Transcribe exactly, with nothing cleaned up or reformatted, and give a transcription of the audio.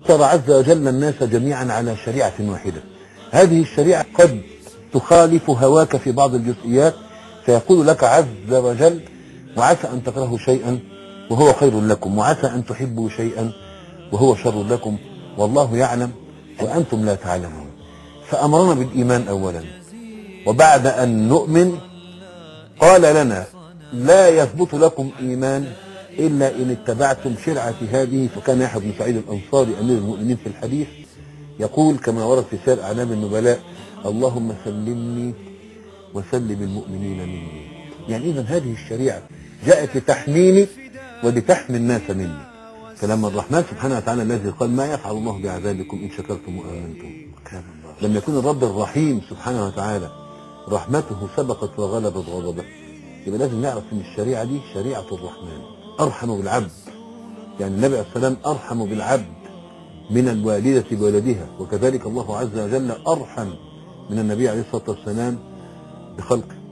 فطر عز وجل الناس جميعا على شريعة واحدة. هذه الشريعة قد تخالف هواك في بعض الجزئيات، فيقول لك عز وجل: وعسى أن تكرهوا شيئا وهو خير لكم، وعسى أن تحبوا شيئا وهو شر لكم، والله يعلم وأنتم لا تعلمون. فأمرنا بالإيمان أولا، وبعد أن نؤمن قال لنا: لا يثبت لكم إيمان إلا إن اتبعتم شرعة هذه. فكان يحيى بن سعيد الأنصاري أمير المؤمنين في الحديث يقول كما ورد في سير أعلام النبلاء: اللهم سلمني وسلم المؤمنين مني. يعني إذن هذه الشريعة جاءت لتحميني ولتحمي الناس مني. فلما الرحمن سبحانه وتعالى الذي قال: ما يفعل الله بعذابكم إن شكرتم وآمنتم، لم يكن الرب الرحيم سبحانه وتعالى رحمته سبقت وغلبت غضبه، يبقى لازم نعرف ان الشريعة دي شريعة الرحمن أرحم بالعبد. يعني النبي عليه السلام أرحم بالعبد من الوالدة بولدها، وكذلك الله عز وجل أرحم من النبي عليه الصلاة والسلام بخلقه.